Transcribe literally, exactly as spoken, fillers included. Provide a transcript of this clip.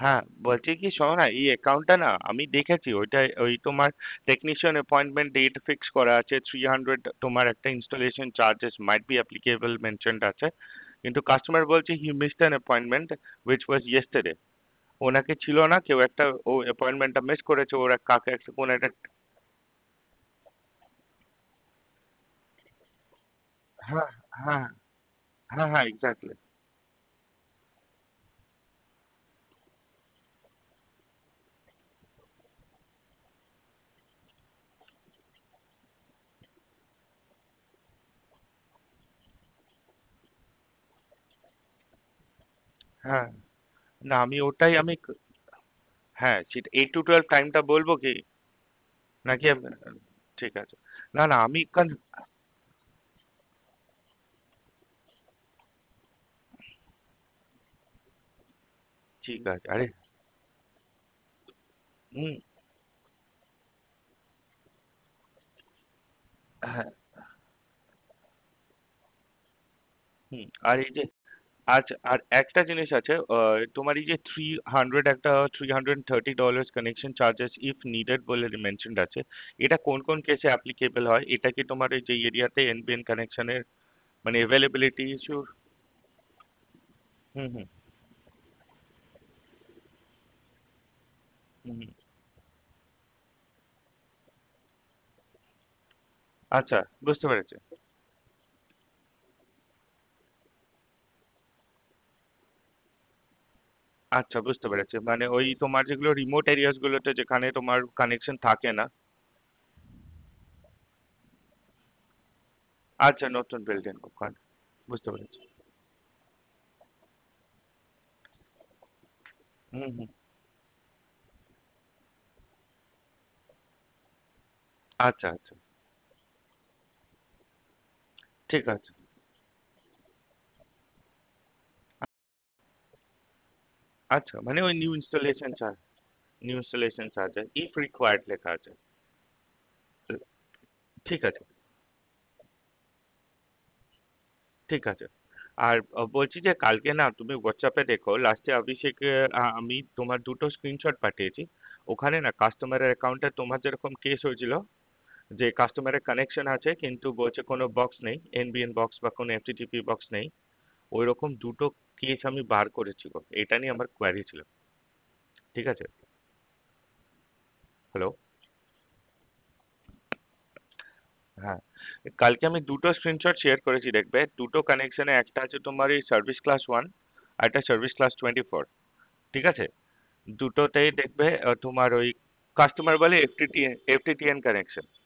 হ্যাঁ, বলছি কি শোনো না, এই অ্যাকাউন্টটা না আমি দেখেছি, ওইটা ওই তোমার টেকনিশিয়ান অ্যাপয়েন্টমেন্ট ডেট ফিক্স করা আছে, থ্রি হান্ড্রেড তোমার একটা installation charges might be applicable mentioned আছে, কিন্তু কাস্টমার বলছে he missed an appointment which was yesterday. ওনাকে ছিল না, কেউ একটা ও অ্যাপয়েন্টমেন্টটা মিস করেছে, ওরা কাকে একটা কোন একটা। হ্যাঁ, হ্যাঁ, হ্যাঁ, হ্যাঁ, এক্স্যাক্টলি। হ্যাঁ, না আমি ওটাই আমি হ্যাঁ, সেটা এইট টু টুয়েলভ টাইমটা বলবো কি নাকি আপ- ঠিক আছে। না না আমি কান- ঠিক আছে, আরে হুম, হ্যাঁ, হুম, আর এই যে আচ্ছা, আর একটা জিনিস আছে, আহ, তোমার এই যে থ্রি হান্ড্রেড একটা three hundred thirty dollars connection charges if needed বলে মেনশনড আছে, এটা কোন কোন কেসে অ্যাপ্লিকেবল হয়? এটা কি তোমার এই যে এরিয়াতে এনবিএন কানেকশনের মানে অ্যাভেলেবিলিটি ইস্যু? হুম, হুম, হুম, হুম। আচ্ছা, বুঝতে পেরেছি। আচ্ছা, বুঝতে পেরেছি, মানে ওই তোমার যেগুলো রিমোট এরিয়াস গুলোতে যেখানে তোমার কানেকশন থাকে না। আচ্ছা, নতুন বিল্ডিং ওখানে, বুঝতে পেরেছি। হুম, হুম। আচ্ছা, আচ্ছা, ঠিক আছে। আচ্ছা, মানে ওই new installation charge, new installation charge if required লেখা আছে। ঠিক আছে, ঠিক আছে। আর আহ, বলছি যে কালকে না তুমি হোয়াটসঅ্যাপে দেখো, লাস্টে অভিষেকে আহ, আমি তোমার দুটো স্ক্রিনশট পাঠিয়েছি। ওখানে না কাস্টমারের অ্যাকাউন্টে তোমার যেরকম কেস হয়েছিল, যে কাস্টমারের কানেকশন আছে কিন্তু বলছে কোনো বক্স নেই, এনবিএন বক্স বা কোনো এফটিটিপি বক্স নেই, ওই রকম দুটো কেস আমি বার করেছি গো। এটা নিয়ে আমার কোয়ারি ছিল। ঠিক আছে। হ্যালো। হ্যাঁ, কালকে আমি দুটো স্ক্রিনশট শেয়ার করেছি, দেখবে দুটো কানেকশনে, একটা আছে তোমার এই সার্ভিস ক্লাস ওয়ান, আর একটা সার্ভিস ক্লাস টোয়েন্টি ফোর। ঠিক আছে। দুটোতেই দেখবে আহ, তোমার ওই কাস্টমার বলে এফটিটিএন এফটিটিএন কানেকশন।